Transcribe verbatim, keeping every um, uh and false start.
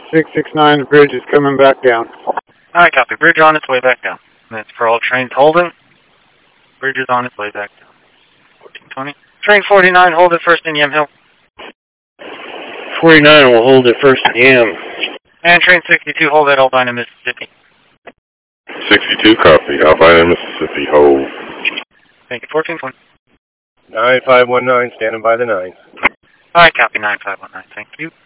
six six nine, the bridge is coming back down. Alright, copy. Bridge on its way back down. That's for all trains holding. Bridge is on its way back down. fourteen twenty. Train forty-nine, hold it first in Yam Hill. forty-nine will hold it first in Yam. And train sixty-two, hold at Albina, Mississippi. sixty-two, copy. Albina, Mississippi, hold. Thank you. fourteen twenty. nine five one nine, standing by the nine. Alright, copy. nine five one nine. Thank you.